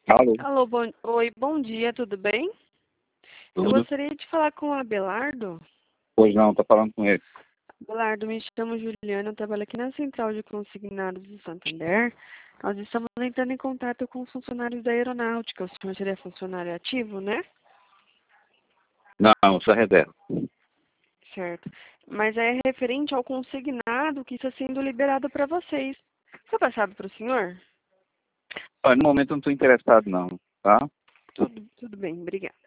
Alô, Alô, oi, bom dia, tudo bem? Eu tudo? gostaria de falar com o Abelardo. Pois não, tá falando com ele. Abelardo, me chamo Juliana, eu trabalho aqui na Central de Consignados do Santander. Nós estamos entrando em contato com os funcionários da aeronáutica. O senhor seria funcionário ativo, né? Não, isso é reserva. Certo. Mas é referente ao consignado que está sendo liberado para vocês. Foi passado para o senhor? Olha, no momento eu não estou interessado não, tá? Tudo bem, obrigada.